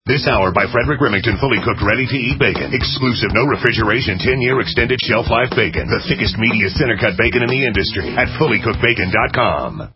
This hour by Frederick Remington, fully cooked, ready-to-eat bacon. Exclusive, no refrigeration, 10-year extended shelf life bacon. The thickest, meatiest center-cut bacon in the industry at fullycookedbacon.com.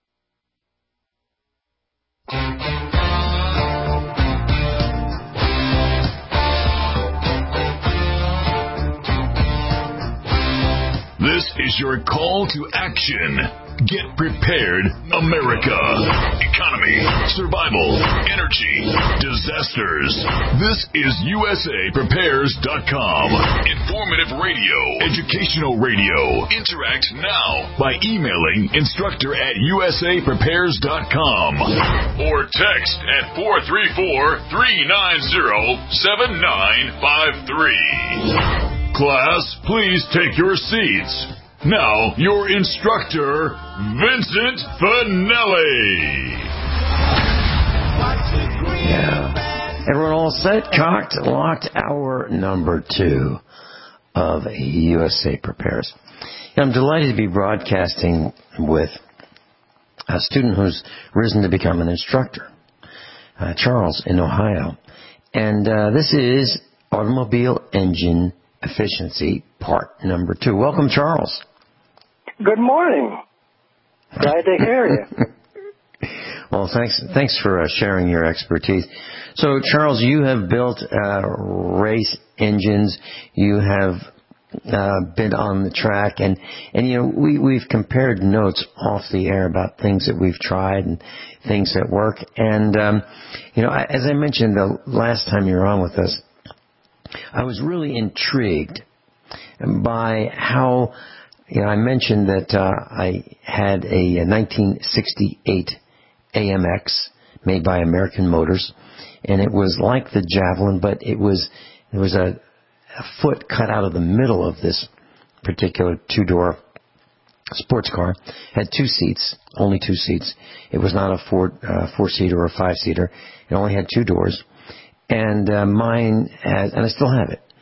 This is your call to action. Get prepared, America. Economy, survival, energy, disasters. This is USAPrepares.com. Informative radio, educational radio. Interact now by emailing instructor@USAPrepares.com or text at 434-390-7953. Class, please take your seats. Now, your instructor, Vincent Finelli. Yeah. Everyone all set, cocked, locked, hour number 2 of USA Prepares. I'm delighted to be broadcasting with a student who's risen to become an instructor, Charles in Ohio. And this is automobile engine efficiency part number 2. Welcome, Charles. Good morning. Glad to hear you. Well, thanks for sharing your expertise. So, Charles, you have built race engines. You have been on the track, and you know we've compared notes off the air about things that we've tried and things that work. And you know, as I mentioned the last time you were on with us, I was really intrigued by how, you know, I mentioned that I had a 1968 AMX made by American Motors, and it was like the Javelin, but there was a foot cut out of the middle of this particular 2-door sports car. Had 2 seats, only 2 seats. It was not a 4-seater or a 5-seater. It only had 2 doors. And mine has, and I still have it,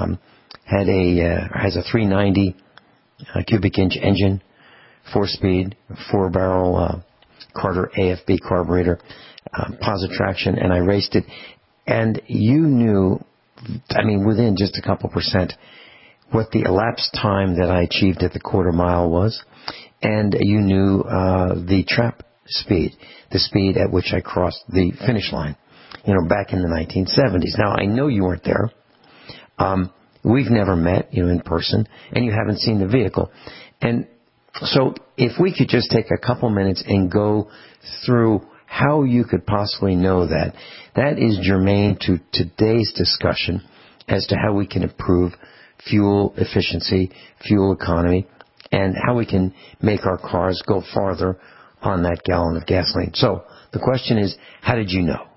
has a 390 cubic inch engine, 4-speed, 4-barrel Carter AFB carburetor, positive traction, and I raced it. And you knew, I mean, within just a couple percent, what the elapsed time that I achieved at the quarter mile was, and you knew the trap speed, the speed at which I crossed the finish line. You know, back in the 1970s. Now, I know you weren't there. We've never met, you know, in person, and you haven't seen the vehicle. And so if we could just take a couple minutes and go through how you could possibly know that, that is germane to today's discussion as to how we can improve fuel efficiency, fuel economy, and how we can make our cars go farther on that gallon of gasoline. So the question is, how did you know?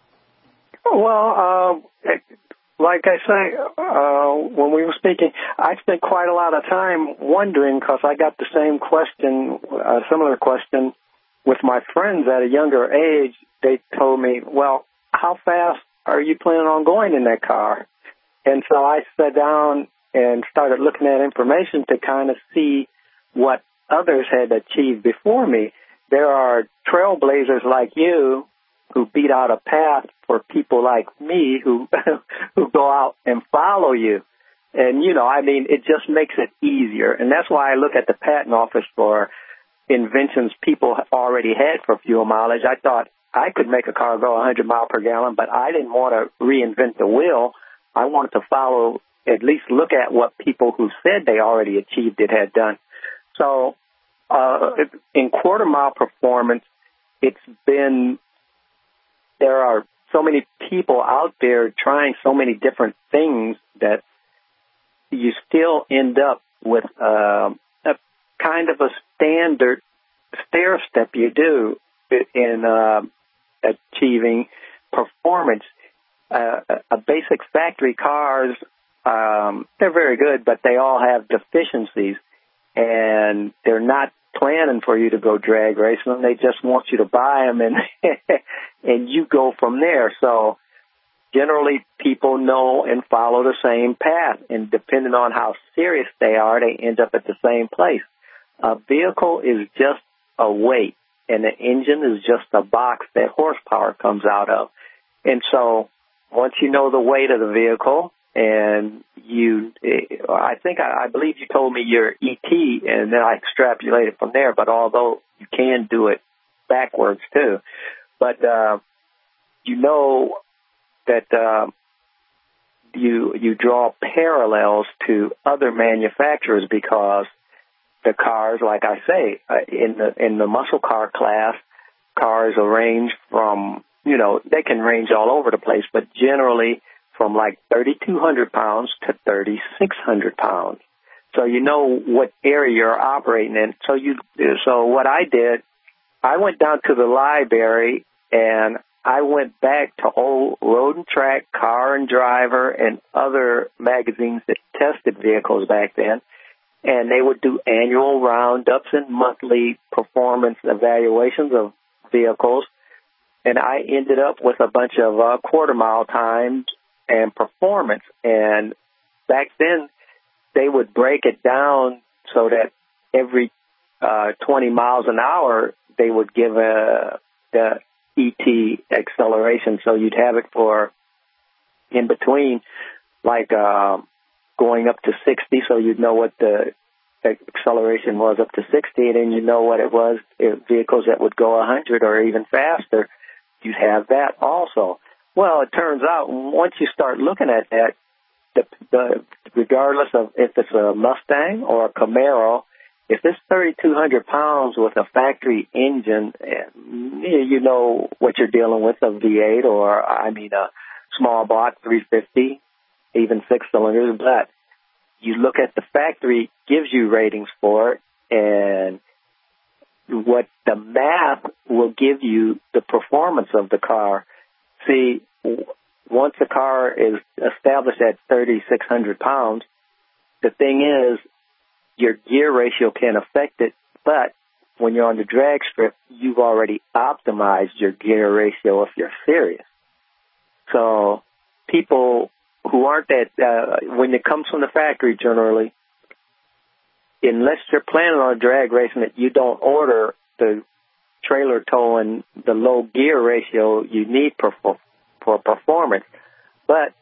Well, like I say, when we were speaking, I spent quite a lot of time wondering because I got the same question, a similar question with my friends at a younger age. They told me, well, how fast are you planning on going in that car? And so I sat down and started looking at information to kind of see what others had achieved before me. There are trailblazers like you who beat out a path for people like me who go out and follow you. And, you know, I mean, it just makes it easier. And that's why I look at the patent office for inventions people already had for fuel mileage. I thought I could make a car go 100 miles per gallon, but I didn't want to reinvent the wheel. I wanted to follow, at least look at what people who said they already achieved it had done. So in quarter mile performance, there are so many people out there trying so many different things that you still end up with a kind of a standard stair step you do in achieving performance. A basic factory cars, they're very good, but they all have deficiencies, and they're not planning for you to go drag racing them. They just want you to buy them and and you go from there. So generally people know and follow the same path, and depending on how serious they are, they end up at the same place. A vehicle is just a weight, and the engine is just a box that horsepower comes out of. And so once you know the weight of the vehicle, and I believe you told me your ET, and then I extrapolated from there, but although you can do it backwards too. But you know that you draw parallels to other manufacturers because the cars, like I say, in the muscle car class, cars will range from, they can range all over the place, but generally from like 3,200 pounds to 3,600 pounds. So you know what area you're operating in. So what I did, I went down to the library and I went back to old Road and Track, Car and Driver, and other magazines that tested vehicles back then, and they would do annual roundups and monthly performance evaluations of vehicles, and I ended up with a bunch of quarter-mile times and performance. And back then, they would break it down so that every 20 miles an hour, they would give the ET acceleration. So you'd have it for in between, like going up to 60, so you'd know what the acceleration was up to 60, and then you know what it was if vehicles that would go 100 or even faster. You'd have that also. Well, it turns out once you start looking at that, regardless of if it's a Mustang or a Camaro, if it's 3,200 pounds with a factory engine, you know what you're dealing with, a V8 or, a small block 350, even 6 cylinders. But you look at the factory, gives you ratings for it, and what the math will give you the performance of the car. See, once a car is established at 3,600 pounds, the thing is, your gear ratio can affect it, but when you're on the drag strip, you've already optimized your gear ratio if you're serious. So people who aren't when it comes from the factory generally, unless you're planning on drag racing it, you don't order the trailer towing the low gear ratio you need for performance. But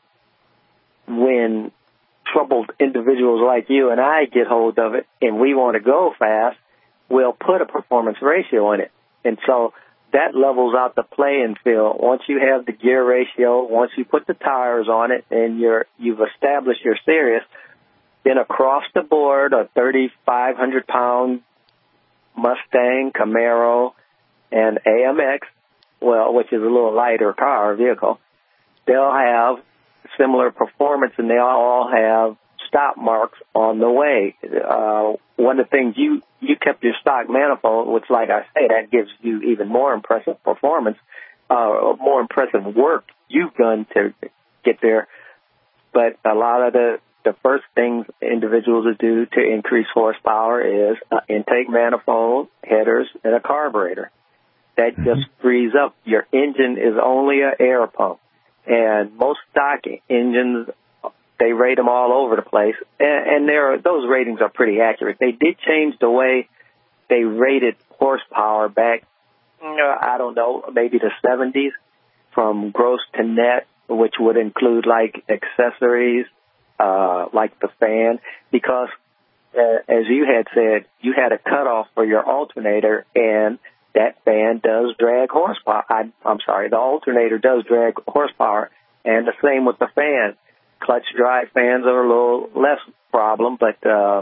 when troubled individuals like you and I get hold of it and we want to go fast, we'll put a performance ratio in it. And so that levels out the playing field. Once you have the gear ratio, once you put the tires on it and you've established you're serious, then across the board, a 3,500-pound Mustang, Camaro, and AMX, which is a little lighter vehicle, they'll have similar performance, and they all have stop marks on the way. One of the things, you kept your stock manifold, which, like I say, that gives you even more impressive performance, more impressive work you've done to get there. But a lot of the first things individuals do to increase horsepower is intake manifold, headers, and a carburetor. That just frees up. Your engine is only an air pump. And most stock engines, they rate them all over the place. And those ratings are pretty accurate. They did change the way they rated horsepower back, I don't know, maybe the 70s, from gross to net, which would include, like, accessories, like the fan, because, as you had said, you had a cutoff for your alternator, and that fan does drag horsepower. I'm sorry, the alternator does drag horsepower, and the same with the fan. Clutch drive fans are a little less problem, but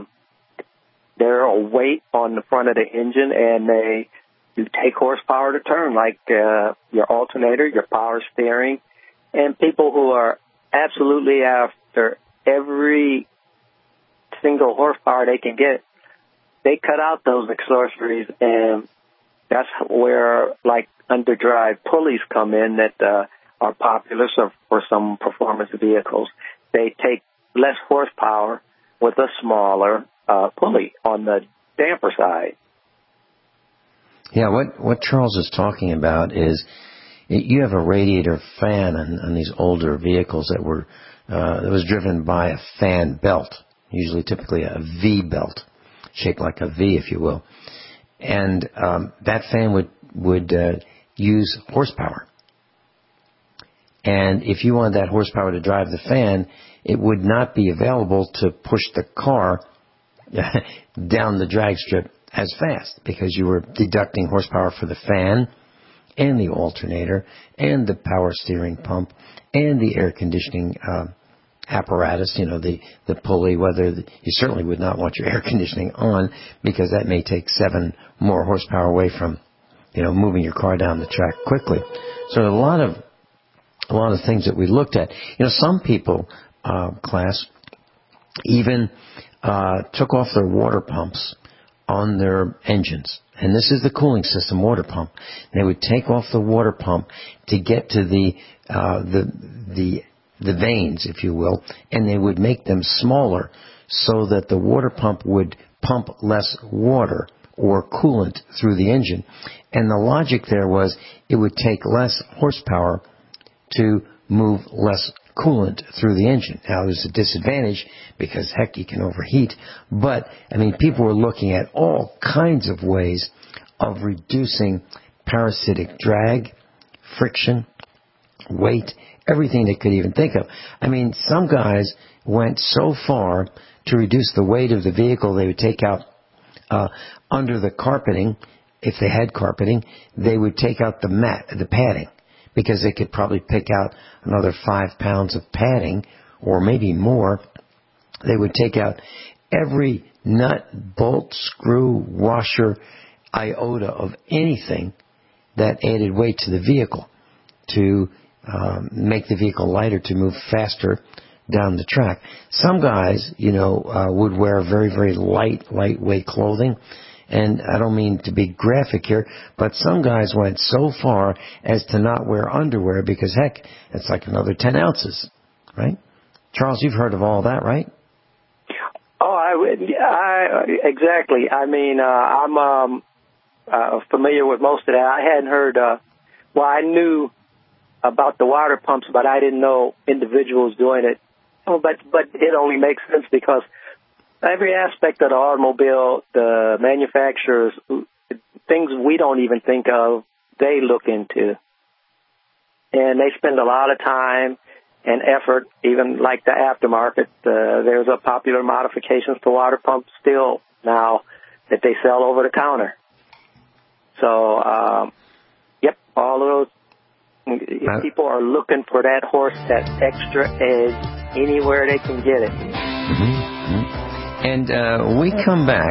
they're a weight on the front of the engine, and they do take horsepower to turn, like your alternator, your power steering. And people who are absolutely after every single horsepower they can get, they cut out those accessories, and that's where, like, underdrive pulleys come in that are popular for some performance vehicles. They take less horsepower with a smaller pulley on the damper side. Yeah, what Charles is talking about is you have a radiator fan on these older vehicles that was driven by a fan belt, usually typically a V belt, shaped like a V, if you will. And that fan would use horsepower. And if you wanted that horsepower to drive the fan, it would not be available to push the car down the drag strip as fast, because you were deducting horsepower for the fan and the alternator and the power steering pump and the air conditioning apparatus, the pulley. You certainly would not want your air conditioning on, because that may take 7 more horsepower away from moving your car down the track quickly. So a lot of things that we looked at. Some people, class, even took off their water pumps on their engines. And this is the cooling system water pump. They would take off the water pump to get to the vanes, if you will, and they would make them smaller so that the water pump would pump less water or coolant through the engine. And the logic there was it would take less horsepower to move less coolant through the engine. Now, there's a disadvantage because, heck, you can overheat. But, people were looking at all kinds of ways of reducing parasitic drag, friction, weight, everything they could even think of. Some guys went so far to reduce the weight of the vehicle, they would take out under the carpeting, if they had carpeting, they would take out the padding, because they could probably pick out another 5 pounds of padding, or maybe more. They would take out every nut, bolt, screw, washer, iota of anything that added weight to the vehicle to make the vehicle lighter, to move faster down the track. Some guys, would wear very, very lightweight clothing. And I don't mean to be graphic here, but some guys went so far as to not wear underwear because, heck, it's like another 10 ounces, right? Charles, you've heard of all that, right? Oh, exactly. I'm familiar with most of that. I hadn't heard, I knew about the water pumps, but I didn't know individuals doing it. Oh, but it only makes sense because every aspect of the automobile, the manufacturers, things we don't even think of, they look into. And they spend a lot of time and effort, even like the aftermarket. There's a popular modifications to water pumps still now that they sell over the counter. So, all of those people are looking for that horse, that extra edge, anywhere they can get it. And we come back.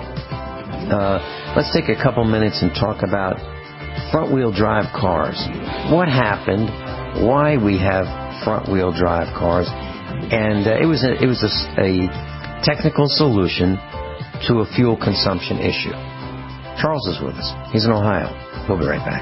Let's take a couple minutes and talk about front-wheel drive cars. What happened? Why we have front-wheel drive cars? And it was a technical solution to a fuel consumption issue. Charles is with us. He's in Ohio. We'll be right back.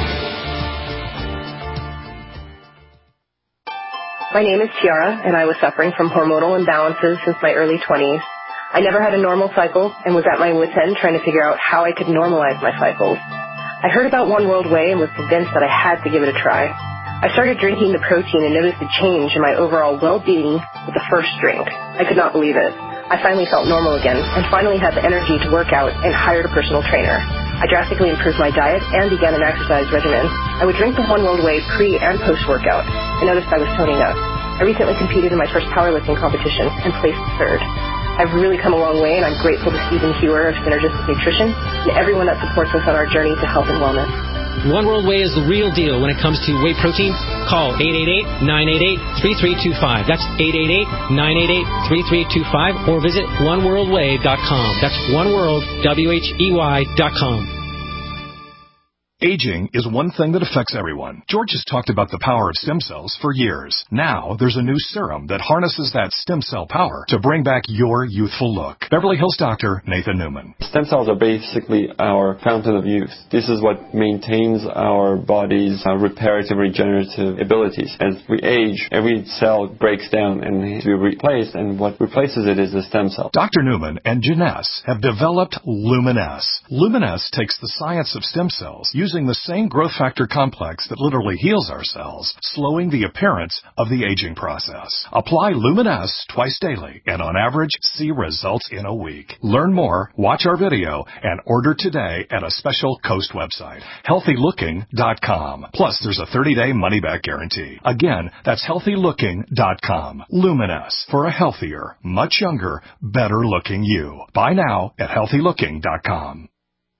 My name is Tiara, and I was suffering from hormonal imbalances since my early 20s. I never had a normal cycle and was at my wit's end trying to figure out how I could normalize my cycles. I heard about One World Whey and was convinced that I had to give it a try. I started drinking the protein and noticed a change in my overall well-being with the first drink. I could not believe it. I finally felt normal again and finally had the energy to work out and hired a personal trainer. I drastically improved my diet and began an exercise regimen. I would drink the One World Whey pre- and post-workout. I noticed I was toning up. I recently competed in my first powerlifting competition and placed third. I've really come a long way, and I'm grateful to Stephen Hewer of Synergistic Nutrition and everyone that supports us on our journey to health and wellness. One World Whey is the real deal when it comes to whey protein. Call 888-988-3325. That's 888-988-3325, or visit oneworldwhey.com. That's oneworld.com. Aging is one thing that affects everyone. George has talked about the power of stem cells for years. Now, there's a new serum that harnesses that stem cell power to bring back your youthful look. Beverly Hills doctor Nathan Newman. Stem cells are basically our fountain of youth. This is what maintains our body's reparative, regenerative abilities. As we age, every cell breaks down and needs to be replaced, and what replaces it is the stem cell. Dr. Newman and Janess have developed Luminesce. Luminesce takes the science of stem cells, using the same growth factor complex that literally heals our cells, slowing the appearance of the aging process. Apply Lumen S twice daily and on average see results in a week. Learn more, watch our video, and order today at a special Coast website, healthylooking.com. Plus, there's a 30-day money-back guarantee. Again, that's healthylooking.com. Lumen S for a healthier, much younger, better-looking you. Buy now at healthylooking.com.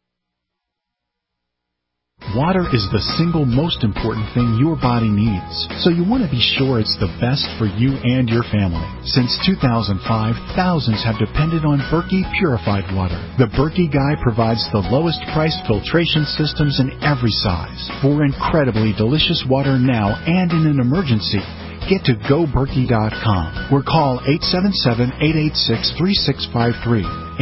Water is the single most important thing your body needs, so you want to be sure it's the best for you and your family. Since 2005, thousands have depended on Berkey purified water. The Berkey Guy provides the lowest priced filtration systems in every size. For incredibly delicious water now and in an emergency, get to GoBerkey.com or call 877-886-3653.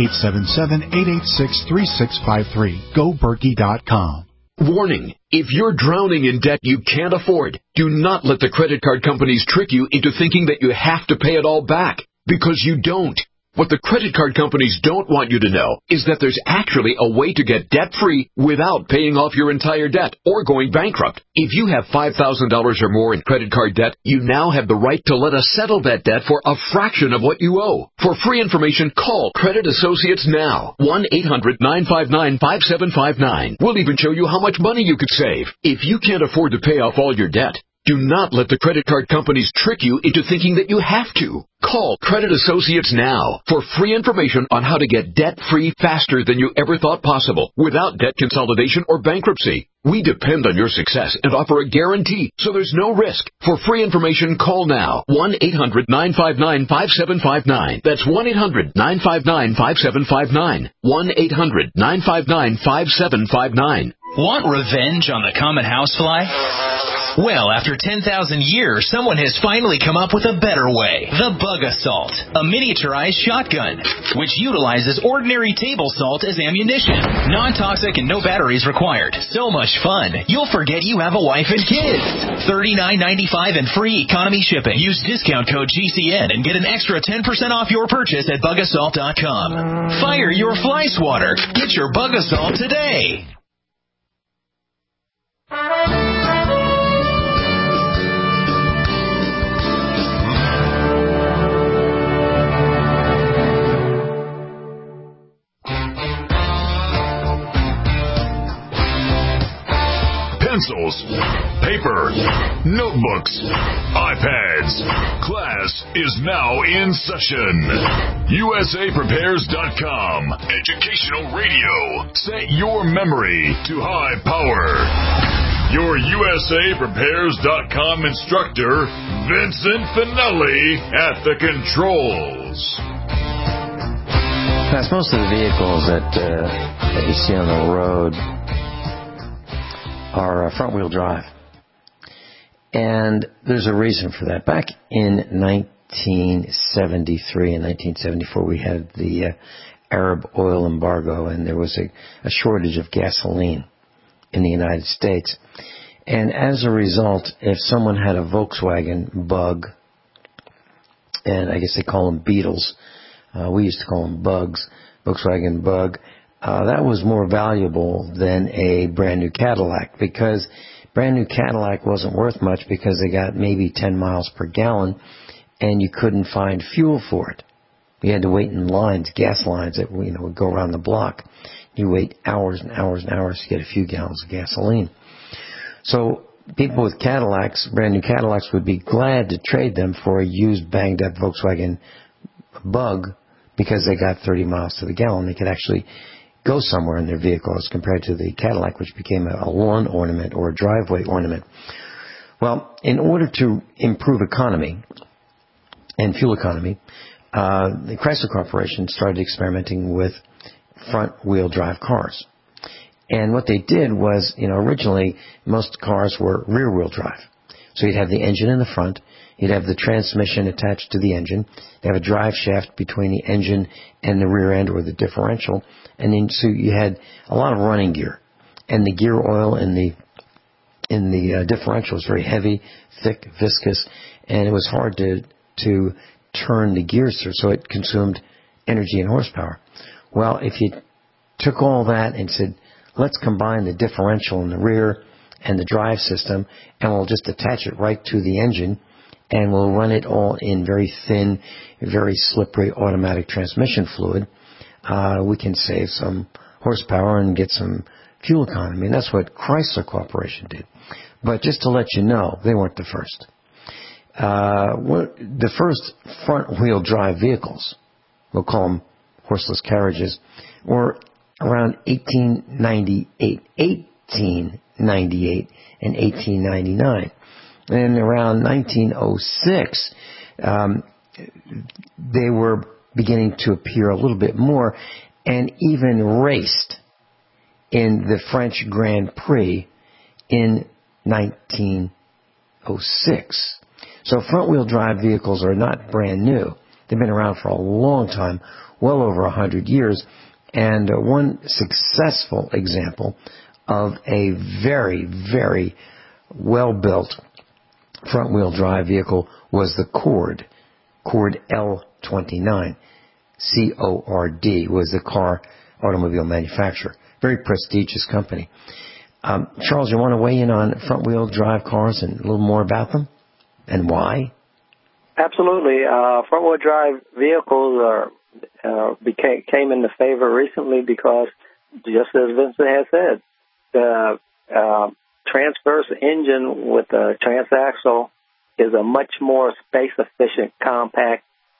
877-886-3653. GoBerkey.com. Warning, if you're drowning in debt you can't afford, do not let the credit card companies trick you into thinking that you have to pay it all back, because you don't. What the credit card companies don't want you to know is that there's actually a way to get debt-free without paying off your entire debt or going bankrupt. If you have $5,000 or more in credit card debt, you now have the right to let us settle that debt for a fraction of what you owe. For free information, call Credit Associates now. 1-800-959-5759. We'll even show you how much money you could save. If you can't afford to pay off all your debt, do not let the credit card companies trick you into thinking that you have to. Call Credit Associates now for free information on how to get debt-free faster than you ever thought possible without debt consolidation or bankruptcy. We depend on your success and offer a guarantee, so there's no risk. For free information, call now. 1-800-959-5759. That's 1-800-959-5759. 1-800-959-5759. Want revenge on the common housefly? Well, after 10,000 years, someone has finally come up with a better way. The Bug Assault, a miniaturized shotgun, which utilizes ordinary table salt as ammunition. Non-toxic and no batteries required. So much fun, you'll forget you have a wife and kids. $39.95 and free economy shipping. Use discount code GCN and get an extra 10% off your purchase at bugassault.com. Fire your fly swatter. Get your Bug Assault today. Pencils, paper, notebooks, iPads. Class is now in session. USAPrepares.com. Educational radio. Set your memory to high power. Your USAPrepares.com instructor, Vincent Finelli, at the controls. That's most of the vehicles that you see on the road are front-wheel drive. And there's a reason for that. Back in 1973 and 1974, we had the Arab oil embargo, and there was a shortage of gasoline in the United States. And as a result, if someone had a Volkswagen Bug, and I guess they call them Beetles, we used to call them Bugs, Volkswagen Bug, that was more valuable than a brand new Cadillac, because brand new Cadillac wasn't worth much because they got maybe 10 miles per gallon and you couldn't find fuel for it. You had to wait in lines, gas lines that would go around the block. You wait hours and hours and hours to get a few gallons of gasoline. So people with Cadillacs, brand new Cadillacs, would be glad to trade them for a used banged up Volkswagen Bug because they got 30 miles to the gallon. They could actually go somewhere in their vehicle as compared to the Cadillac, which became a lawn ornament or a driveway ornament. Well, in order to improve economy and fuel economy, the Chrysler Corporation started experimenting with front-wheel drive cars. And what they did was, originally most cars were rear-wheel drive. So you'd have the engine in the front, you'd have the transmission attached to the engine, you'd have a drive shaft between the engine and the rear end or the differential, and then so you had a lot of running gear. And the gear oil in the differential was very heavy, thick, viscous, and it was hard to turn the gears through, so it consumed energy and horsepower. Well, if you took all that and said, let's combine the differential in the rear and the drive system, and we'll just attach it right to the engine, and we'll run it all in very thin, very slippery automatic transmission fluid. We can save some horsepower and get some fuel economy, and that's what Chrysler Corporation did. But just to let you know, they weren't the first. The first front-wheel drive vehicles, we'll call them horseless carriages, were around 1898 and 1899. And around 1906, they were beginning to appear a little bit more and even raced in the French Grand Prix in 1906. So front-wheel drive vehicles are not brand new. They've been around for a long time, well over 100 years. And one successful example of a very, very well-built front-wheel drive vehicle was the Cord L29. C-O-R-D was the car automobile manufacturer. Very prestigious company. Charles, you want to weigh in on front-wheel drive cars and a little more about them and why? Absolutely. Front-wheel drive vehicles came into favor recently because, just as Vincent has said, the transverse engine with the transaxle is a much more space-efficient, compact.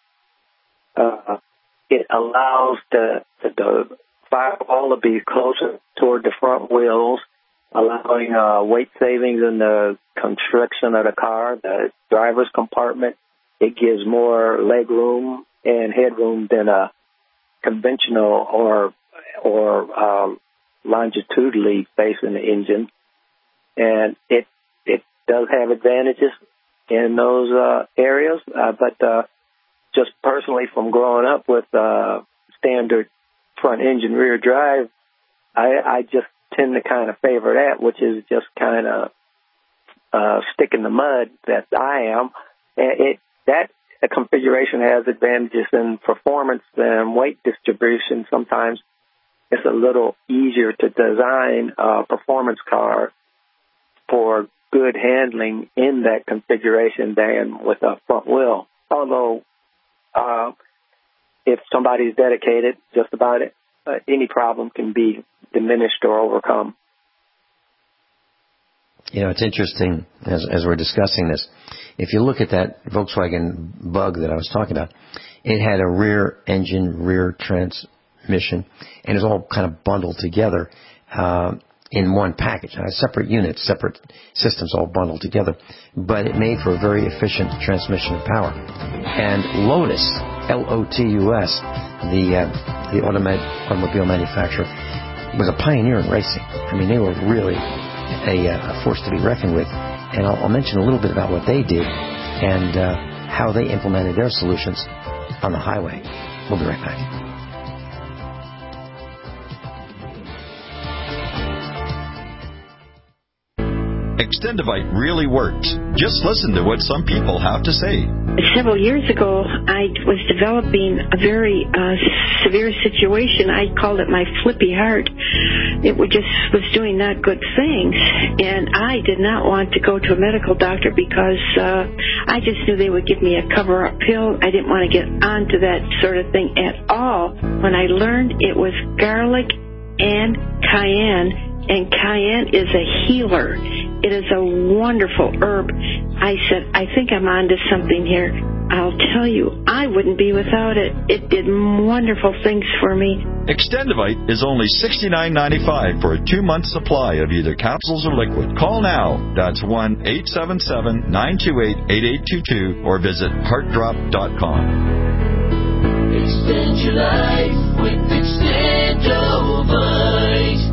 It allows the fireball to be closer toward the front wheels, allowing weight savings in the construction of the car. The driver's compartment, it gives more leg room and headroom than a conventional or longitudinally facing the engine. And it does have advantages in those areas, but just personally from growing up with standard front engine rear drive, I just tend to kind of favor that, which is just kind of stick in the mud that I am. And that configuration has advantages in performance and weight distribution. Sometimes it's a little easier to design a performance car for good handling in that configuration than with a front wheel. Although, if somebody's dedicated, just about it, any problem can be diminished or overcome. You know, it's interesting as we're discussing this. If you look at that Volkswagen Bug that I was talking about, it had a rear engine, rear transmission, and it's all kind of bundled together in one package. Separate units, separate systems all bundled together. But it made for a very efficient transmission of power. And Lotus, L-O-T-U-S, the automobile manufacturer, was a pioneer in racing. I mean, they were really a force to be reckoned with. And I'll mention a little bit about what they did and how they implemented their solutions on the highway. We'll be right back. Extendivite really works. Just listen to what some people have to say. Several years ago, I was developing a very severe situation. I called it my flippy heart. It was doing not good things, and I did not want to go to a medical doctor because I just knew they would give me a cover-up pill. I didn't want to get onto that sort of thing at all. When I learned it was garlic and cayenne, and cayenne is a healer. It is a wonderful herb. I said, I think I'm onto something here. I'll tell you, I wouldn't be without it. It did wonderful things for me. Extendivite is only $69.95 for a 2-month supply of either capsules or liquid. Call now. That's 1-877-928-8822 or visit heartdrop.com. Extend your life with Extendivite.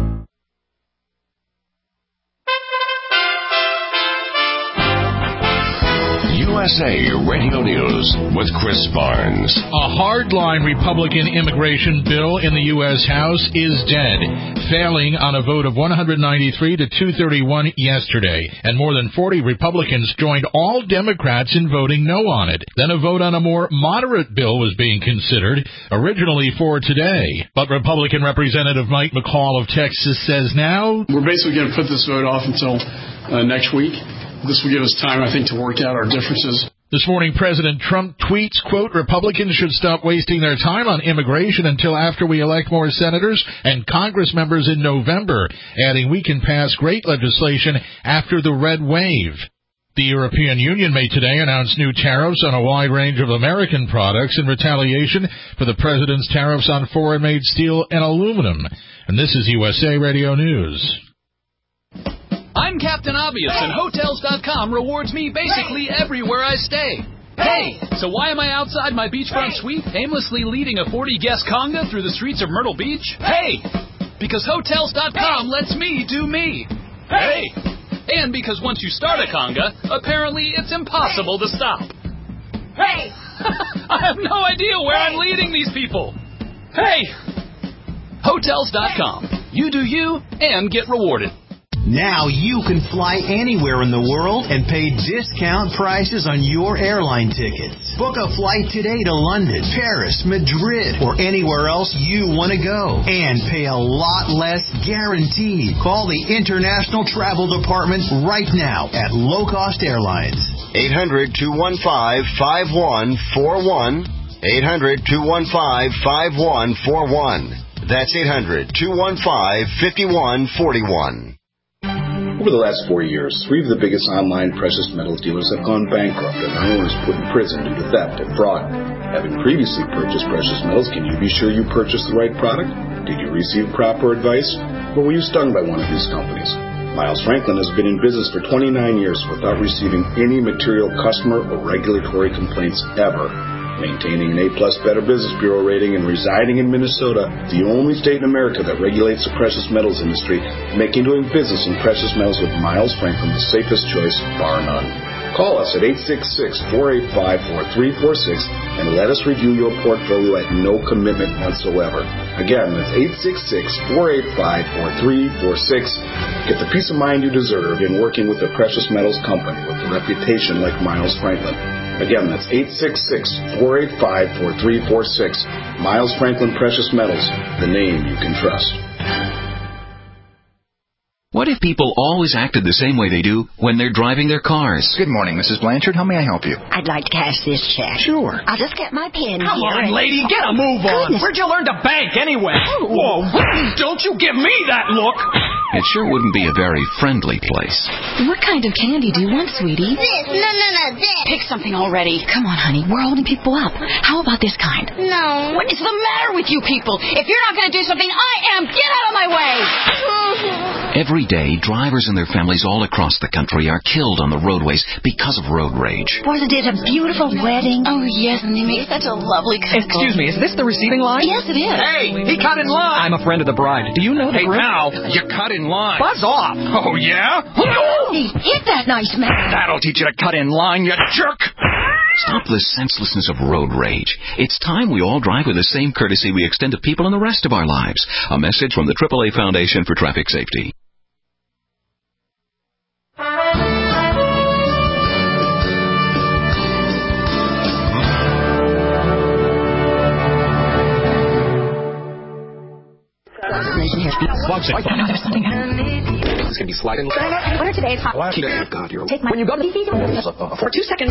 USA Radio News with Chris Barnes. A hardline Republican immigration bill in the U.S. House is dead, failing on a vote of 193 to 231 yesterday. And more than 40 Republicans joined all Democrats in voting no on it. Then a vote on a more moderate bill was being considered, originally for today. But Republican Representative Mike McCall of Texas says now, we're basically going to put this vote off until next week. This will give us time, I think, to work out our differences. This morning, President Trump tweets, quote, Republicans should stop wasting their time on immigration until after we elect more senators and Congress members in November, adding we can pass great legislation after the red wave. The European Union may today announce new tariffs on a wide range of American products in retaliation for the president's tariffs on foreign-made steel and aluminum. And this is USA Radio News. I'm Captain Obvious, and Hotels.com rewards me basically everywhere I stay. Hey, so why am I outside my beachfront suite aimlessly leading a 40-guest conga through the streets of Myrtle Beach? Hey, because Hotels.com lets me do me. Hey, and because once you start a conga, apparently it's impossible to stop. Hey, I have no idea where I'm leading these people. Hey, Hotels.com. You do you and get rewarded. Now you can fly anywhere in the world and pay discount prices on your airline tickets. Book a flight today to London, Paris, Madrid, or anywhere else you want to go. And pay a lot less guaranteed. Call the International Travel Department right now at Low Cost Airlines. 800-215-5141. 800-215-5141. That's 800-215-5141. Over the last 4 years, 3 of the biggest online precious metals dealers have gone bankrupt and their owners put in prison due to theft and fraud. Having previously purchased precious metals, can you be sure you purchased the right product? Did you receive proper advice? Or were you stung by one of these companies? Miles Franklin has been in business for 29 years without receiving any material customer or regulatory complaints ever. Maintaining an A-plus Better Business Bureau rating and residing in Minnesota, the only state in America that regulates the precious metals industry, making doing business in precious metals with Miles Franklin the safest choice, bar none. Call us at 866-485-4346 and let us review your portfolio at no commitment whatsoever. Again, that's 866-485-4346. Get the peace of mind you deserve in working with a precious metals company with a reputation like Miles Franklin. Again, that's 866-485-4346. Miles Franklin Precious Metals, the name you can trust. What if people always acted the same way they do when they're driving their cars? Good morning, Mrs. Blanchard. How may I help you? I'd like to cash this check. Sure. I'll just get my pen Come here. on, lady, get a move on. Goodness. Where'd you learn to bank anyway? Whoa, don't you give me that look. It sure wouldn't be a very friendly place. What kind of candy do you want, sweetie? This. No, this. Pick something already. Come on, honey. We're holding people up. How about this kind? No. What is the matter with you people? If you're not going to do something, I am. Get out of my way. Every day, drivers and their families all across the country are killed on the roadways because of road rage. Wasn't it a beautiful wedding? Oh, yes, and they made such a lovely couple. Excuse me, is this the receiving line? Yes, it is. Hey, he cut in line. I'm a friend of the bride. Do you know the group? Hey, now, you cut in line. Buzz off. Oh, yeah? He hit that nice man. That'll teach you to cut in line, you jerk. Stop the senselessness of road rage. It's time we all drive with the same courtesy we extend to people in the rest of our lives. A message from the AAA Foundation for Traffic Safety. There's something happening. It's going to be sliding. What are today's hot? God, you're... Take my... When you go to the TV, for 2 seconds,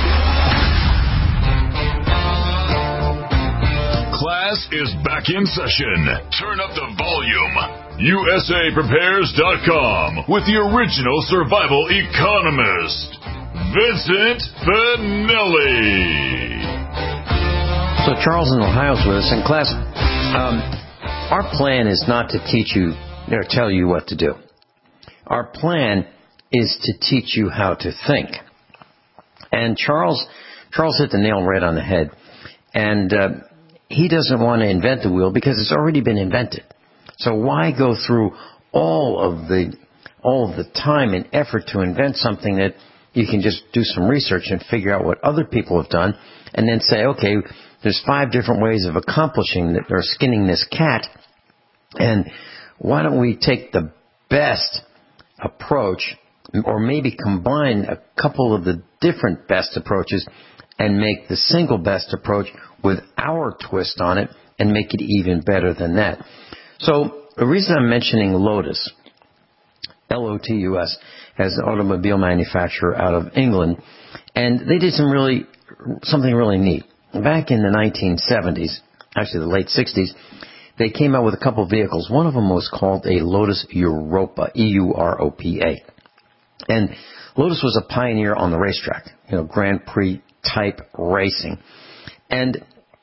Class is back in session. Turn up the volume. USAPrepares.com with the original survival economist, Vincent Finelli. So Charles in Ohio's with us. In class, our plan is not to teach you or tell you what to do. Our plan is to teach you how to think. And Charles hit the nail right on the head. And he doesn't want to invent the wheel because it's already been invented. So why go through all of the time and effort to invent something that you can just do some research and figure out what other people have done, and then say, okay, there's 5 different ways of accomplishing that or skinning this cat, and why don't we take the best approach, or maybe combine a couple of the different best approaches and make the single best approach with our twist on it and make it even better than that. So the reason I'm mentioning Lotus, Lotus, as an automobile manufacturer out of England, and they did something really neat. Back in the 1970s, actually the late 60s, they came out with a couple of vehicles. One of them was called a Lotus Europa, Europa. And Lotus was a pioneer on the racetrack, Grand Prix type racing. And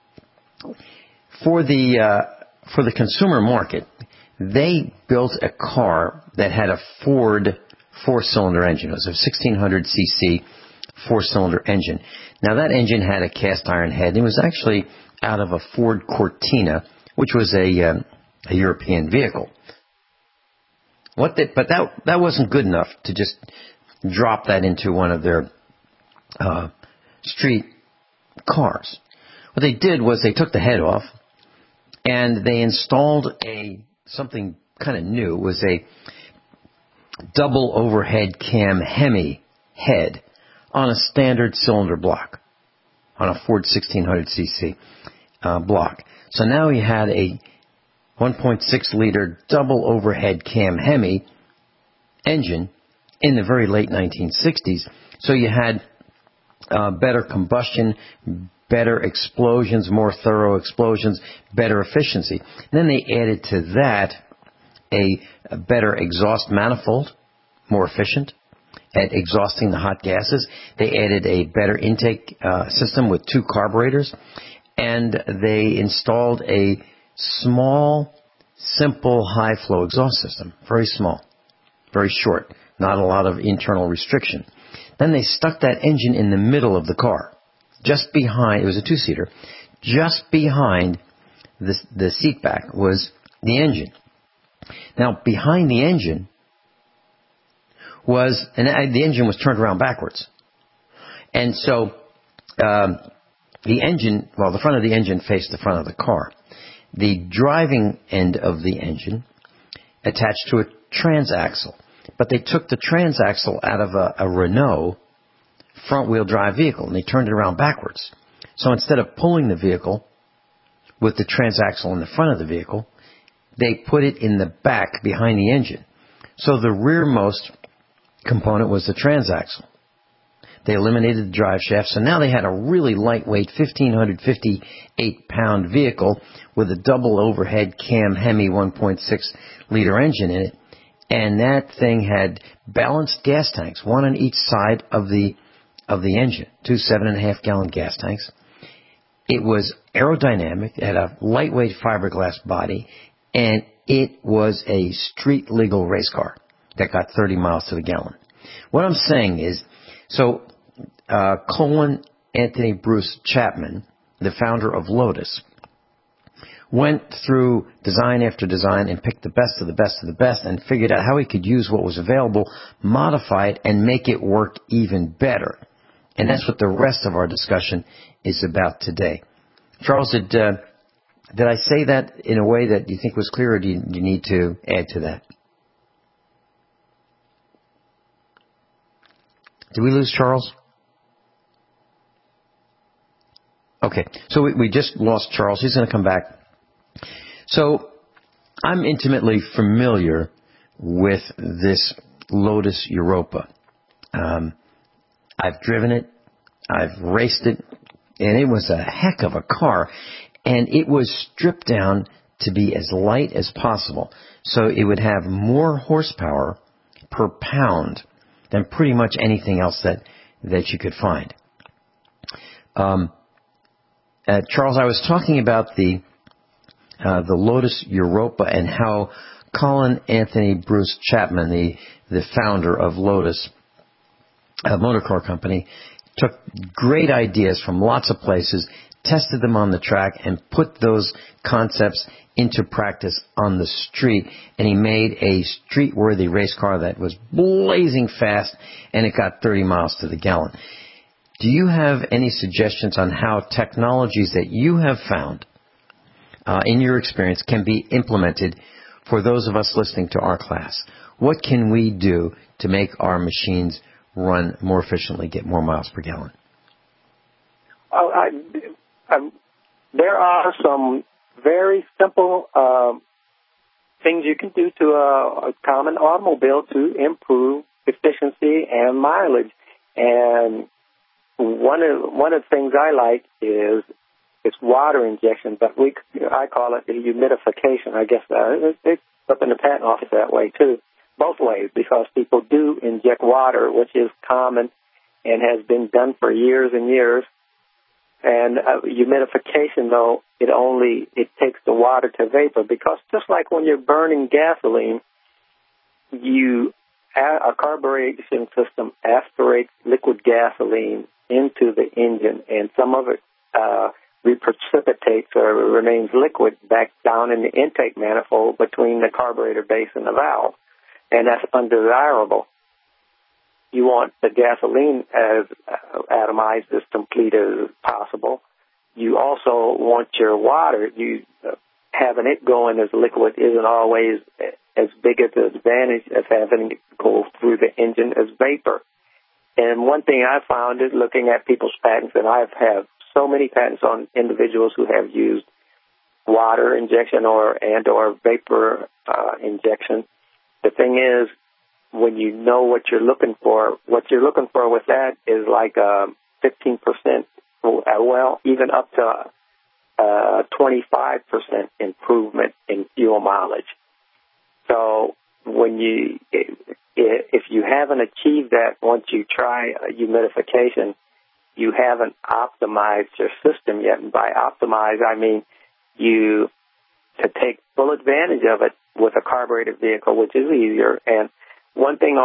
for the consumer market, they built a car that had a Ford 4-cylinder engine. It was a 1600cc 4-cylinder engine. Now that engine had a cast iron head. It was actually out of a Ford Cortina, which was a European vehicle. But that wasn't good enough to just drop that into one of their street cars. What they did was they took the head off and they installed something kind of new. It was a double overhead cam Hemi head on a standard cylinder block, on a Ford 1600cc block. So now you had a 1.6-liter double overhead cam Hemi engine in the very late 1960s. So you had better combustion, better explosions, more thorough explosions, better efficiency. And then they added to that a better exhaust manifold, more efficient at exhausting the hot gases. They added a better intake system with 2 carburetors. And they installed a small, simple, high-flow exhaust system. Very small, very short, not a lot of internal restriction. Then they stuck that engine in the middle of the car, just behind, it was a 2-seater, just behind the seat back was the engine. Now, behind the engine the engine was turned around backwards. And so, the front of the engine faced the front of the car. The driving end of the engine attached to a transaxle. But they took the transaxle out of a Renault front-wheel drive vehicle, and they turned it around backwards. So instead of pulling the vehicle with the transaxle in the front of the vehicle, they put it in the back behind the engine. So the rearmost component was the transaxle. They eliminated the drive shaft, so now they had a really lightweight 1,558-pound vehicle with a double overhead cam Hemi 1.6-liter engine in it, and that thing had balanced gas tanks, one on each side of the engine, 2 7.5-gallon gas tanks. It was aerodynamic, it had a lightweight fiberglass body, and it was a street-legal race car that got 30 miles to the gallon. What I'm saying is, Colin Anthony Bruce Chapman, the founder of Lotus, went through design after design and picked the best of the best of the best and figured out how he could use what was available, modify it, and make it work even better. And that's what the rest of our discussion is about today. Charles, did I say that in a way that you think was clear, or do you need to add to that? Did we lose Charles? Okay, so we just lost Charles. He's going to come back. So I'm intimately familiar with this Lotus Europa. I've driven it. I've raced it. And it was a heck of a car. And it was stripped down to be as light as possible. So it would have more horsepower per pound than pretty much anything else that you could find. Charles, I was talking about the Lotus Europa and how Colin Anthony Bruce Chapman, the founder of Lotus, a motor car company, took great ideas from lots of places, tested them on the track, and put those concepts into practice on the street. And he made a street-worthy race car that was blazing fast, and it got 30 miles to the gallon. Do you have any suggestions on how technologies that you have found in your experience can be implemented for those of us listening to our class? What can we do to make our machines run more efficiently, get more miles per gallon? There are some very simple things you can do to a common automobile to improve efficiency and mileage. And one of the things I like is it's water injection, but I call it the humidification. I guess it's up in the patent office that way too, both ways, because people do inject water, which is common and has been done for years and years. And humidification, though, it takes the water to vapor, because just like when you're burning gasoline, a carburation system aspirates liquid gasoline into the engine, and some of it reprecipitates or remains liquid back down in the intake manifold between the carburetor base and the valve, and that's undesirable. You want the gasoline as atomized as complete as possible. You also want your water, having it going as liquid isn't always as big as an advantage as having it go through the engine as vapor. And one thing I found is looking at people's patents, and I've had so many patents on individuals who have used water injection or vapor injection. The thing is, when you know what you're looking for with that is like 15%, well, even up to 25% improvement in fuel mileage. So if you haven't achieved that once you try humidification, you haven't optimized your system yet. And by optimize, I mean to take full advantage of it with a carbureted vehicle, which is easier. And one thing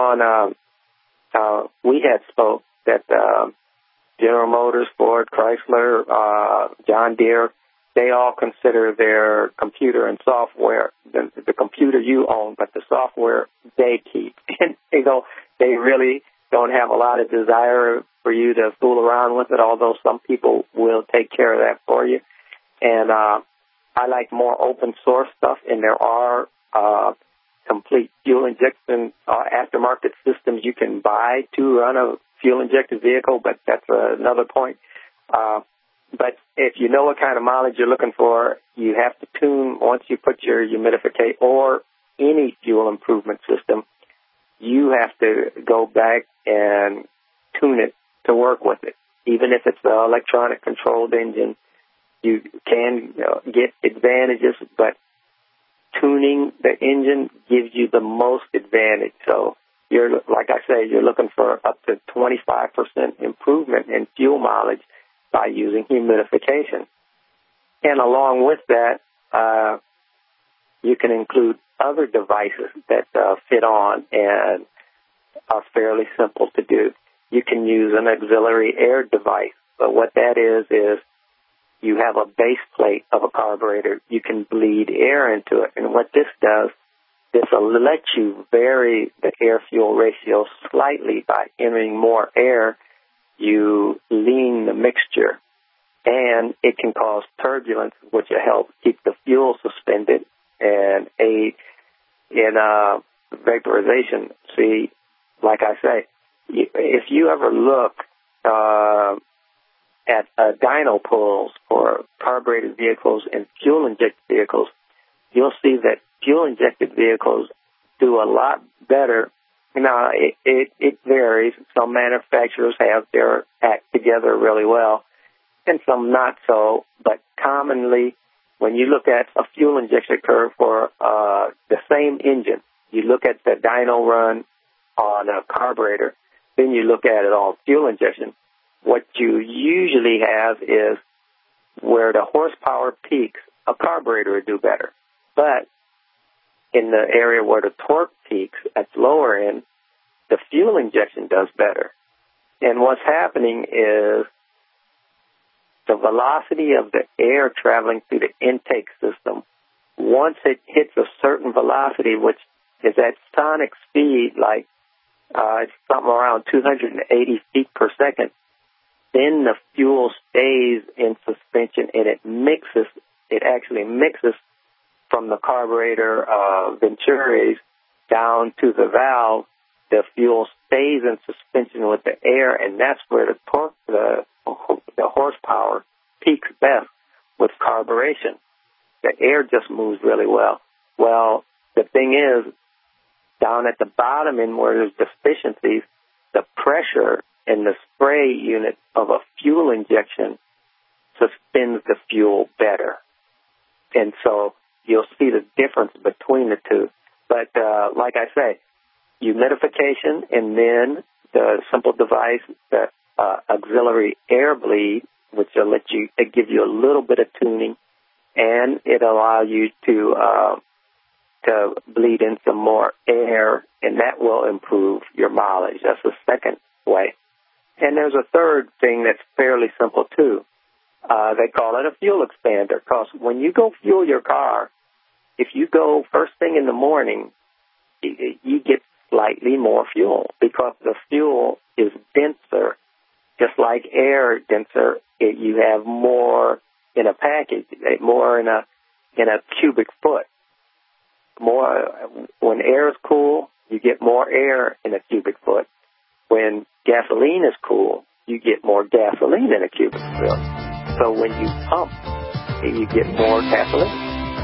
we had spoke that General Motors, Ford, Chrysler, John Deere, they all consider their computer and software, the computer you own, but the software they keep. And they really don't have a lot of desire for you to fool around with it, although some people will take care of that for you. And I like more open source stuff, and there are complete fuel injection aftermarket systems you can buy to run a fuel-injected vehicle, but that's another point. But if you know what kind of mileage you're looking for, you have to tune, once you put your humidificate or any fuel improvement system, you have to go back and tune it to work with it. Even if it's an electronic controlled engine, you can get advantages, but tuning the engine gives you the most advantage. So like I say, you're looking for up to 25% improvement in fuel mileage by using humidification. And along with that, you can include other devices that fit on and are fairly simple to do. You can use an auxiliary air device. But what that is you have a base plate of a carburetor. You can bleed air into it. And what this does, this will let you vary the air-fuel ratio slightly by entering more air. You lean the mixture, and it can cause turbulence, which will help keep the fuel suspended and aid in vaporization. See, like I say, if you ever look at dyno pulls for carbureted vehicles and fuel-injected vehicles, you'll see that fuel-injected vehicles do a lot better. Now, it varies. Some manufacturers have their act together really well, and some not so. But commonly, when you look at a fuel injection curve for the same engine, you look at the dyno run on a carburetor, then you look at it on fuel injection. What you usually have is where the horsepower peaks, a carburetor would do better. But in the area where the torque peaks at the lower end, the fuel injection does better. And what's happening is the velocity of the air traveling through the intake system, once it hits a certain velocity, which is at sonic speed, like it's something around 280 feet per second, then the fuel stays in suspension and it actually mixes from the carburetor venturis down to the valve. The fuel stays in suspension with the air, and that's where the torque, the horsepower peaks best with carburation. The air just moves really well. Well, the thing is, down at the bottom and where there's deficiencies, the pressure in the spray unit of a fuel injection suspends the fuel better. And so you'll see the difference between the two. But like I say, humidification and then the simple device, the auxiliary air bleed, which will give you a little bit of tuning, and it'll allow you to bleed in some more air, and that will improve your mileage. That's the second way. And there's a third thing that's fairly simple, too. They call it a fuel expander, because when you go fuel your car, if you go first thing in the morning, you get slightly more fuel because the fuel is denser. Just like air denser, you have more in a package, more in a cubic foot. More when air is cool, you get more air in a cubic foot. When gasoline is cool, you get more gasoline in a cubic foot. So when you pump, you get more gasoline.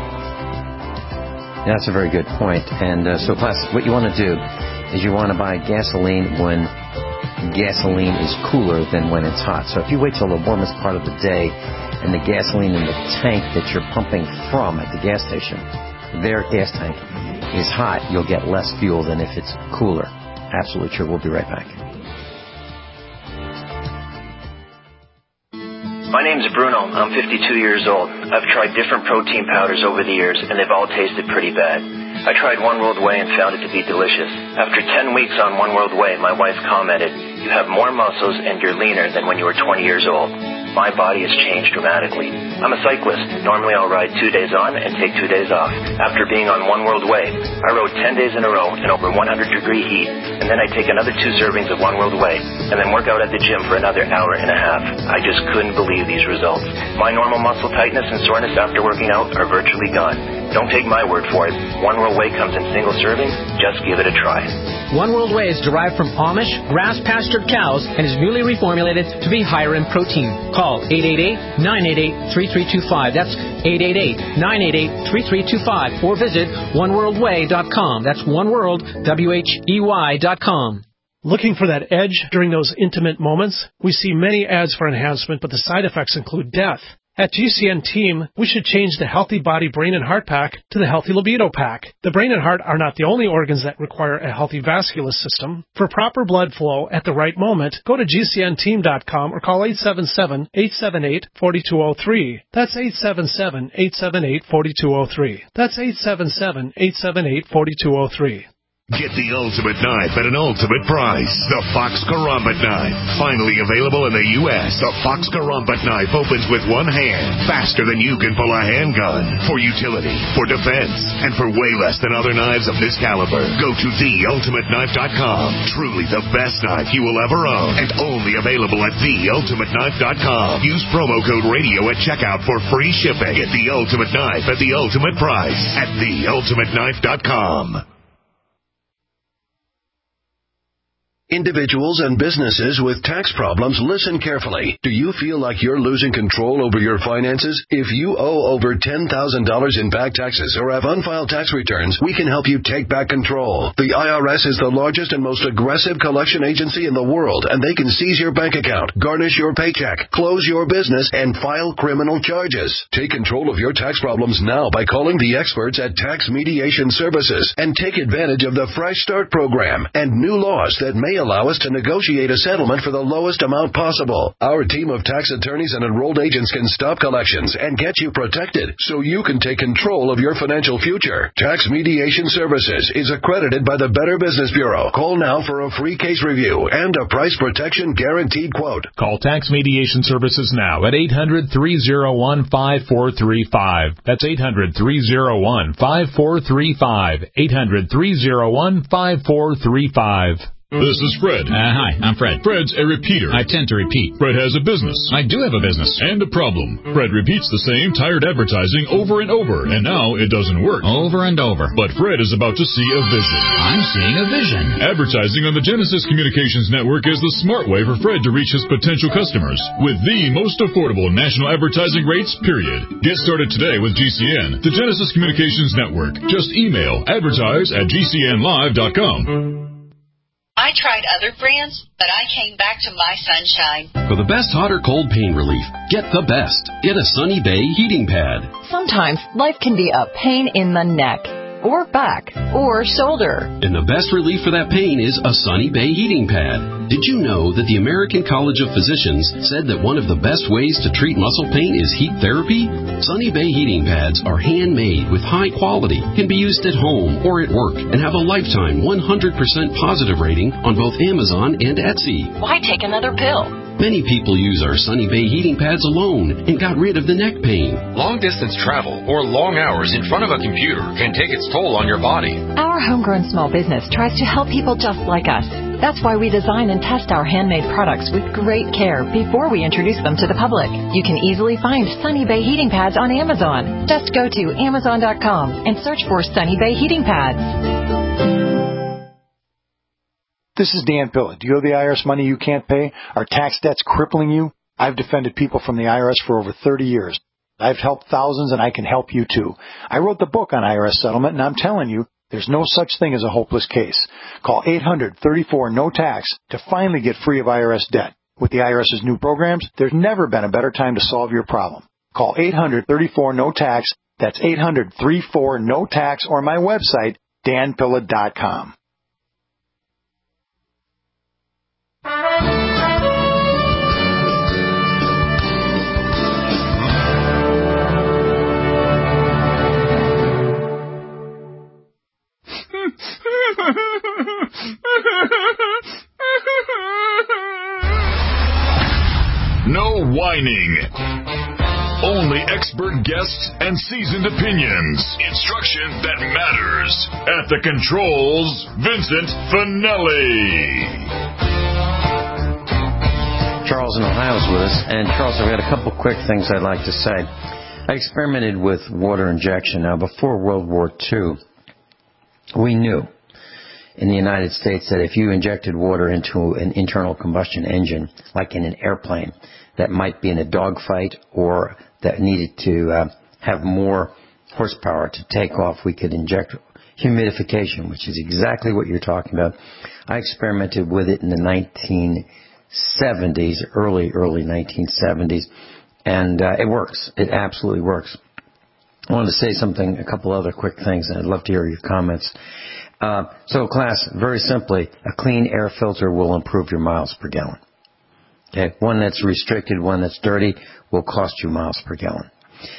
That's a very good point. And so, class, what you want to do is you want to buy gasoline when gasoline is cooler than when it's hot. So if you wait till the warmest part of the day and the gasoline in the tank that you're pumping from at the gas station, their gas tank, is hot, you'll get less fuel than if it's cooler. Absolutely true. We'll be right back. My name's Bruno. I'm 52 years old. I've tried different protein powders over the years, and they've all tasted pretty bad. I tried One World Whey and found it to be delicious. After 10 weeks on One World Whey, my wife commented, "You have more muscles and you're leaner than when you were 20 years old." My body has changed dramatically. I'm a cyclist. Normally I'll ride 2 days on and take 2 days off. After being on One World Whey, I rode 10 days in a row in over 100-degree heat, and then I take another 2 servings of One World Whey, and then work out at the gym for another hour and a half. I just couldn't believe these results. My normal muscle tightness and soreness after working out are virtually gone. Don't take my word for it. One World Whey comes in single servings. Just give it a try. One World Whey is derived from Amish grass-pastured cows and is newly reformulated to be higher in protein. Call 888-988-3325. That's 888-988-3325. Or visit oneworldwhey.com. That's oneworld.com. Looking for that edge during those intimate moments? We see many ads for enhancement, but the side effects include death. At GCN Team, we should change the Healthy Body, Brain, and Heart Pack to the Healthy Libido Pack. The brain and heart are not the only organs that require a healthy vascular system. For proper blood flow at the right moment, go to GCNteam.com or call 877-878-4203. That's 877-878-4203. That's 877-878-4203. Get the ultimate knife at an ultimate price. The Fox Karambit knife. Finally available in the U.S., the Fox Karambit knife opens with one hand, faster than you can pull a handgun. For utility, for defense, and for way less than other knives of this caliber. Go to theultimateknife.com. Truly the best knife you will ever own, and only available at theultimateknife.com. Use promo code radio at checkout for free shipping. Get the ultimate knife at the ultimate price at theultimateknife.com. Individuals and businesses with tax problems, listen carefully. Do you feel like you're losing control over your finances? If you owe over $10,000 in back taxes or have unfiled tax returns, we can help you take back control. The IRS is the largest and most aggressive collection agency in the world, and they can seize your bank account, garnish your paycheck, close your business, and file criminal charges. Take control of your tax problems now by calling the experts at Tax Mediation Services and take advantage of the Fresh Start program and new laws that may may allow us to negotiate a settlement for the lowest amount possible. Our team of tax attorneys and enrolled agents can stop collections and get you protected so you can take control of your financial future. Tax Mediation Services is accredited by the Better Business Bureau. Call now for a free case review and a price protection guaranteed quote. Call Tax Mediation Services now at 800-301-5435. That's 800-301-5435. 800-301-5435. This is Fred. Hi, I'm Fred. Fred's a repeater. I tend to repeat. Fred has a business. I do have a business. And a problem. Fred repeats the same tired advertising over and over, and now it doesn't work. Over and over. But Fred is about to see a vision. I'm seeing a vision. Advertising on the Genesis Communications Network is the smart way for Fred to reach his potential customers with the most affordable national advertising rates, period. Get started today with GCN, the Genesis Communications Network. Just email advertise@gcnlive.com. I tried other brands, but I came back to My Sunshine. For the best hot or cold pain relief, get the best. Get a Sunny Bay heating pad. Sometimes life can be a pain in the neck, or back, or shoulder. And the best relief for that pain is a Sunny Bay heating pad. Did you know that the American College of Physicians said that one of the best ways to treat muscle pain is heat therapy? Sunny Bay heating pads are handmade with high quality, can be used at home or at work, and have a lifetime 100% positive rating on both Amazon and Etsy. Why take another pill? Many people use our Sunny Bay heating pads alone and got rid of the neck pain. Long-distance travel or long hours in front of a computer can take its toll on your body. Our homegrown small business tries to help people just like us. That's why we design and test our handmade products with great care before we introduce them to the public. You can easily find Sunny Bay heating pads on Amazon. Just go to Amazon.com and search for Sunny Bay heating pads. This is Dan Pilla. Do you owe the IRS money you can't pay? Are tax debts crippling you? I've defended people from the IRS for over 30 years. I've helped thousands, and I can help you too. I wrote the book on IRS settlement, and I'm telling you, there's no such thing as a hopeless case. Call 800-34-NO-TAX to finally get free of IRS debt. With the IRS's new programs, there's never been a better time to solve your problem. Call 800-34-NO-TAX. That's 800-34-NO-TAX, or my website, danpilla.com. No whining. Only expert guests and seasoned opinions. Instruction that matters. At the controls, Vincent Finelli. Charles in Ohio is with us. And Charles, I've got a couple quick things I'd like to say. I experimented with water injection. Now, before World War II, we knew in the United States that if you injected water into an internal combustion engine, like in an airplane, that might be in a dogfight or that needed to have more horsepower to take off, we could inject humidification, which is exactly what you're talking about. I experimented with it in the 1970s, early 1970s, and it works. It absolutely works. I wanted to say something, a couple other quick things, and I'd love to hear your comments. So, class, very simply, a clean air filter will improve your miles per gallon. Okay, one that's restricted, one that's dirty, will cost you miles per gallon.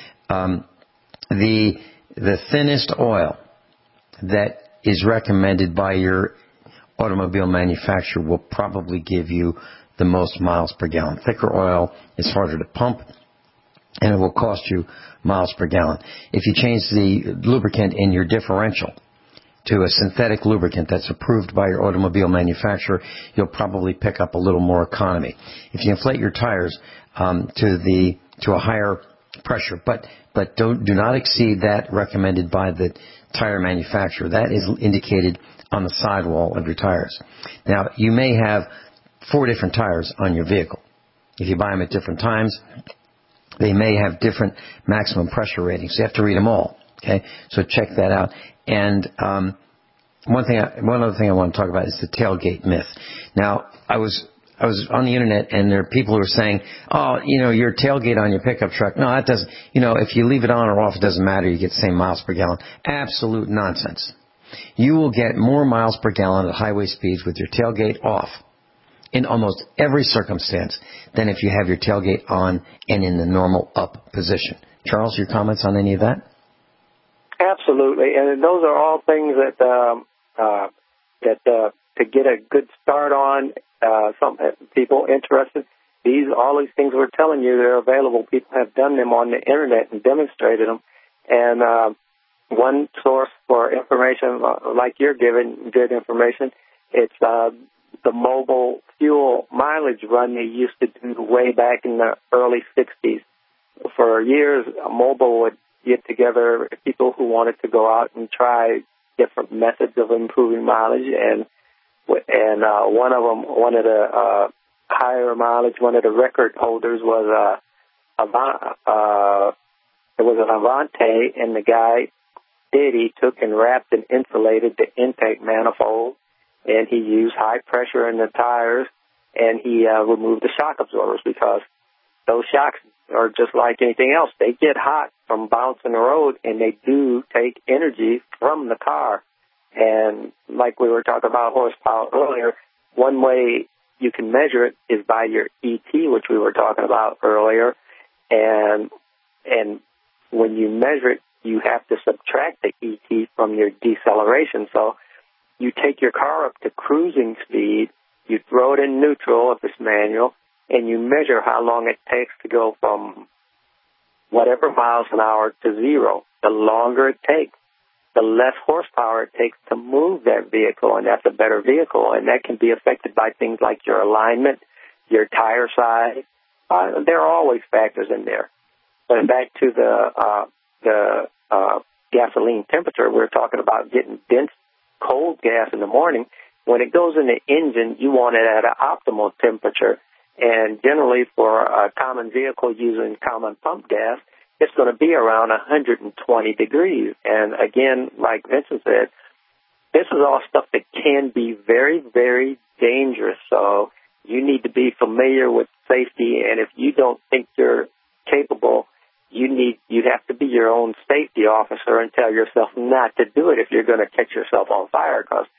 The thinnest oil that is recommended by your automobile manufacturer will probably give you the most miles per gallon. Thicker oil is harder to pump, and it will cost you miles per gallon. If you change the lubricant in your differential to a synthetic lubricant that's approved by your automobile manufacturer, you'll probably pick up a little more economy. If you inflate your tires to a higher pressure, but do not exceed that recommended by the tire manufacturer. That is indicated on the sidewall of your tires. Now, you may have 4 different tires on your vehicle. If you buy them at different times, they may have different maximum pressure ratings. So you have to read them all. Okay, so check that out. And one other thing I want to talk about is the tailgate myth. Now, I was on the internet, and there are people who are saying, "Oh, your tailgate on your pickup truck. No, that doesn't. If you leave it on or off, it doesn't matter. You get the same miles per gallon." Absolute nonsense. You will get more miles per gallon at highway speeds with your tailgate off in almost every circumstance than if you have your tailgate on and in the normal up position. Charles, your comments on any of that? Absolutely, and those are all things that to get a good start on. Some people interested. All these things we're telling you, they're available. People have done them on the internet and demonstrated them. And one source for information, like you're giving good information, it's the mobile fuel mileage run they used to do way back in the early 60s. For years, Mobile would get together people who wanted to go out and try different methods of improving mileage, and one of them wanted a higher mileage. One of the record holders was it was an Avante, and the guy he took and wrapped and insulated the intake manifold, and he used high pressure in the tires, and he removed the shock absorbers, because those shocks are just like anything else. They get hot from bouncing the road, and they do take energy from the car. And like we were talking about horsepower earlier, one way you can measure it is by your ET, which we were talking about earlier. And when you measure it, you have to subtract the ET from your deceleration. So you take your car up to cruising speed, you throw it in neutral if it's manual, and you measure how long it takes to go from whatever miles an hour to zero. The longer it takes, the less horsepower it takes to move that vehicle, and that's a better vehicle. And that can be affected by things like your alignment, your tire size. There are always factors in there. But back to the gasoline temperature, we're talking about getting dense, cold gas in the morning. When it goes in the engine, you want it at an optimal temperature. And generally for a common vehicle using common pump gas, it's going to be around 120 degrees. And again, like Vincent said, this is all stuff that can be very, very dangerous. So you need to be familiar with safety. And if you don't think you're capable, you'd have to be your own safety officer and tell yourself not to do it if you're going to catch yourself on fire. Because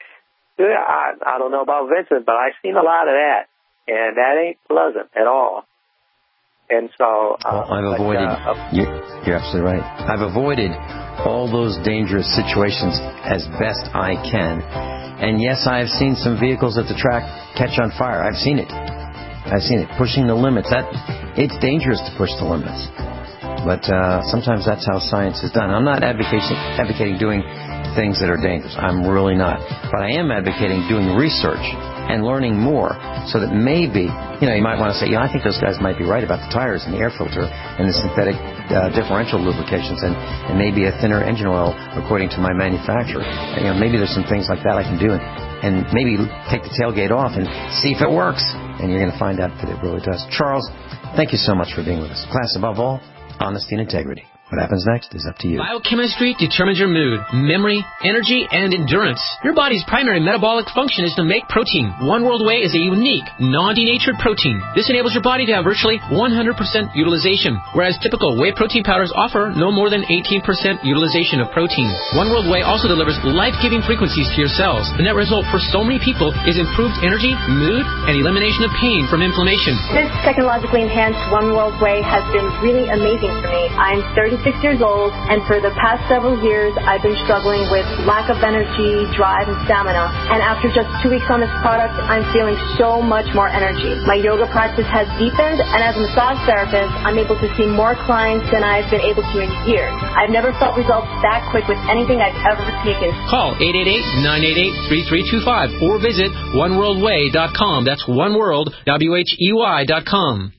I don't know about Vincent, but I've seen a lot of that. And that ain't pleasant at all. And so... I've avoided... You're absolutely right. I've avoided all those dangerous situations as best I can. And yes, I've seen some vehicles at the track catch on fire. I've seen it. Pushing the limits. It's dangerous to push the limits. But sometimes that's how science is done. I'm not advocating doing things that are dangerous. I'm really not. But I am advocating doing research and learning more, so that maybe, you might want to say, I think those guys might be right about the tires and the air filter and the synthetic differential lubrications and maybe a thinner engine oil according to my manufacturer. Maybe there's some things like that I can do, and maybe take the tailgate off and see if it works. And you're going to find out that it really does. Charles, thank you so much for being with us. Class, above all, honesty and integrity. What happens next is up to you. Biochemistry determines your mood, memory, energy, and endurance. Your body's primary metabolic function is to make protein. One World Whey is a unique, non-denatured protein. This enables your body to have virtually 100% utilization, whereas typical whey protein powders offer no more than 18% utilization of protein. One World Whey also delivers life-giving frequencies to your cells. The net result for so many people is improved energy, mood, and elimination of pain from inflammation. This technologically enhanced One World Whey has been really amazing for me. I'm 36 years old, and for the past several years, I've been struggling with lack of energy, drive, and stamina. And after just 2 weeks on this product, I'm feeling so much more energy. My yoga practice has deepened, and as a massage therapist, I'm able to see more clients than I've been able to in years. I've never felt results that quick with anything I've ever taken. Call 888-988-3325 or visit oneworldwhey.com. That's oneworld.com.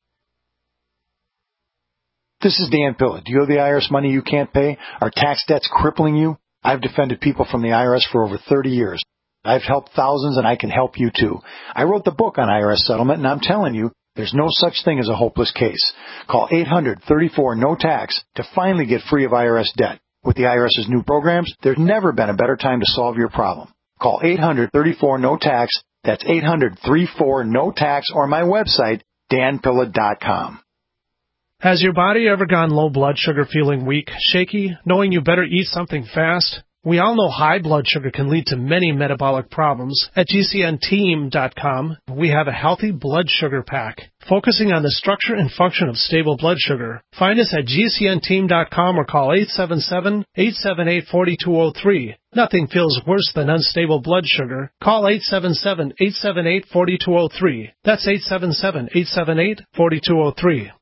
This is Dan Pilla. Do you owe the IRS money you can't pay? Are tax debts crippling you? I've defended people from the IRS for over 30 years. I've helped thousands, and I can help you too. I wrote the book on IRS settlement, and I'm telling you, there's no such thing as a hopeless case. Call 800-34-NO-TAX to finally get free of IRS debt. With the IRS's new programs, there's never been a better time to solve your problem. Call 800-34-NO-TAX. That's 800-34-NO-TAX, or my website, danpilla.com. Has your body ever gone low blood sugar, feeling weak, shaky, knowing you better eat something fast? We all know high blood sugar can lead to many metabolic problems. At GCNteam.com, we have a healthy blood sugar pack, focusing on the structure and function of stable blood sugar. Find us at GCNteam.com or call 877-878-4203. Nothing feels worse than unstable blood sugar. Call 877-878-4203. That's 877-878-4203.